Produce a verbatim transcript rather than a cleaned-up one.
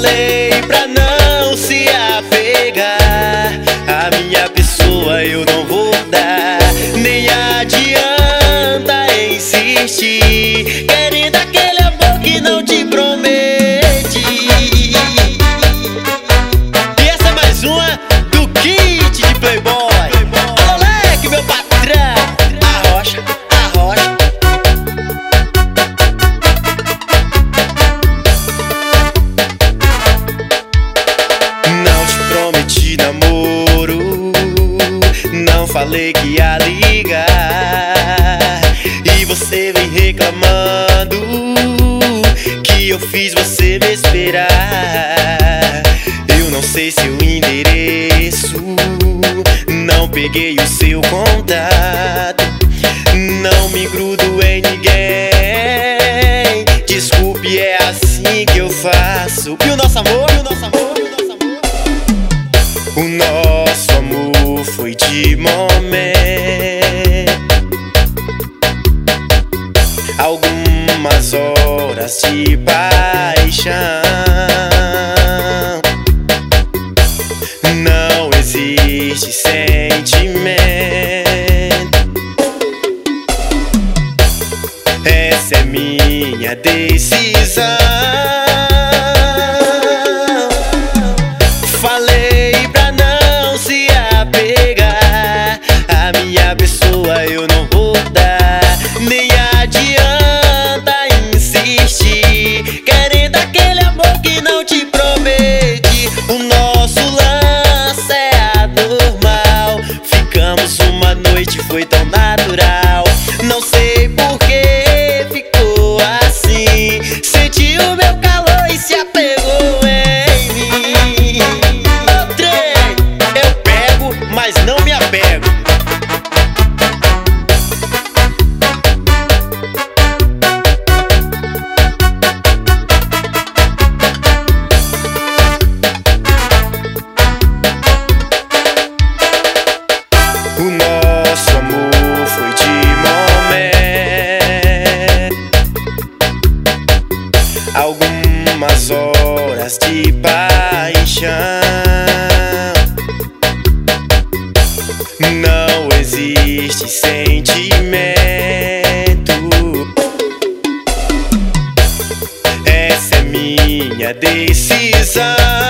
Falei pra não se apegar à minha pessoa, eu não vou dar. Nem adianta insistir, querendo aquele amor que não te promete. E essa é mais uma do kit de Playboy. Alô, leque, meu patrão, arrocha, arrocha. Não te prometi namoro, não falei que ia ligar, e você vem reclamando que eu fiz você me esperar. Eu não sei seu endereço, não peguei o seu contato, não me grudo em ninguém. Desculpe, é assim que eu faço. E o nosso amor, e o nosso amor, e o nosso amor. O nosso amor foi de momento, algumas horas de paixão. Não existe sentimento, essa é minha decisão. Falei pra não se apegar à minha pessoa, eu não vou dar. Nem adianta insistir, querendo aquele amor que não te promete. O nosso lance é anormal, ficamos uma noite, foi tão natural. Não sei por que ficou assim, sentiu meu calor e se apegou em mim. Ô trem, eu pego, mas não me apego. O nosso amor foi de momento, algumas horas de paixão. Não existe sentimento, essa é minha decisão.